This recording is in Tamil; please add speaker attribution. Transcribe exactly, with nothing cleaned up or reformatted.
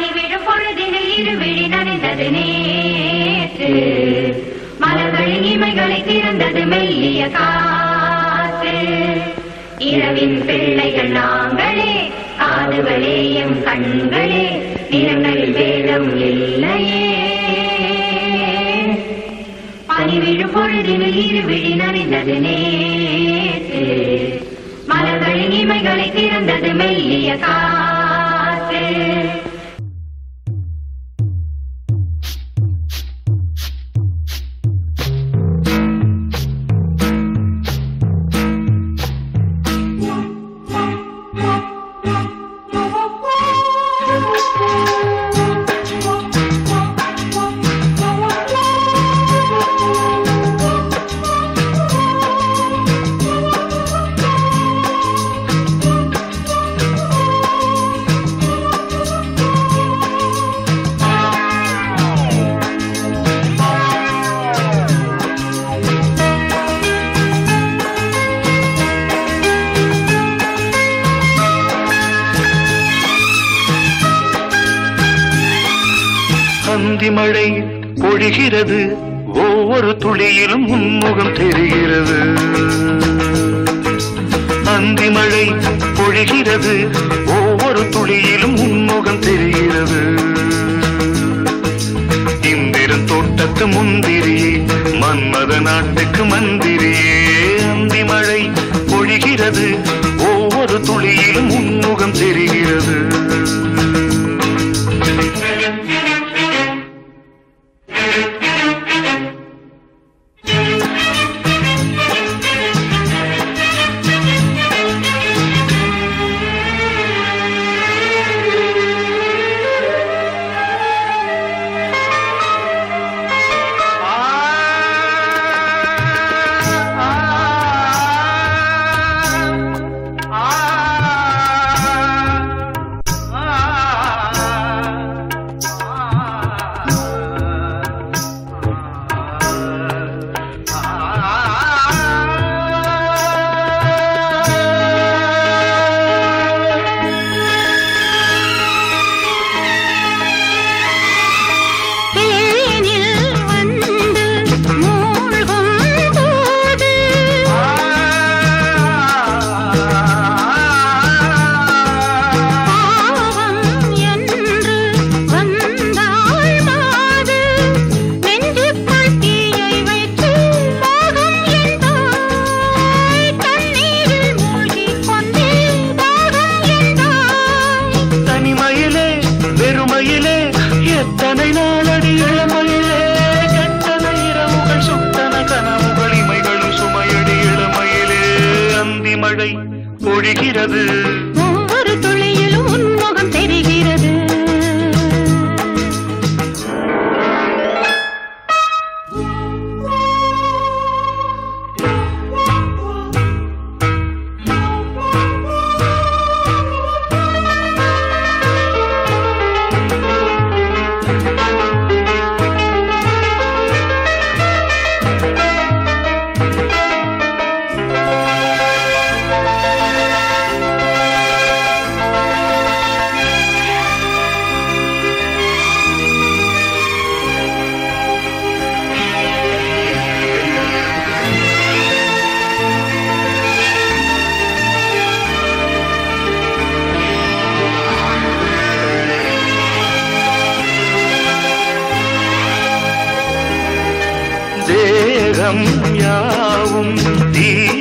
Speaker 1: பனிவிடும் பொழுதினில் இருவிழி நனைந்தது நேற்று, மலர்களின் இமைகளை திறந்தது மெல்லிய காற்று. இரவின் பிள்ளைகள் நாங்களே, காதுகளே எம் கண்களே, நிறங்களில் வேதம் இல்லையே. பனிவிடும் பொழுதினில் இருவிழி நனைந்தது நேற்று, மலர்களின் இமைகளை திறந்தது மெல்லிய காற்று.
Speaker 2: அந்தி மழை பொழிகிறது, ஒவ்வொரு துளியிலும் உன்முகம் தெரிகிறது. அந்தி மழை பொழிகிறது, ஒவ்வொரு துளியிலும் உன்முகம் தெரிகிறது. இந்திரன் தோட்டத்து முந்திரியே, மன்மத நாட்டுக்கு மந்திரியே. அந்தி மழை பொழிகிறது, ஒவ்வொரு துளியிலும் உன்முகம் தெரிகிறது. எத்தனை நாளடி இளமையிலே, கெட்டன இரவுகள் சுட்டன கனவுகள் இமைகளும் சுமையடி இளமையிலே. அந்தி மழை பொழிகிறது,
Speaker 1: ஒவ்வொரு துளியிலும் உன்முகம் தெரிகிறது.
Speaker 2: தேகம் யாவும் தீ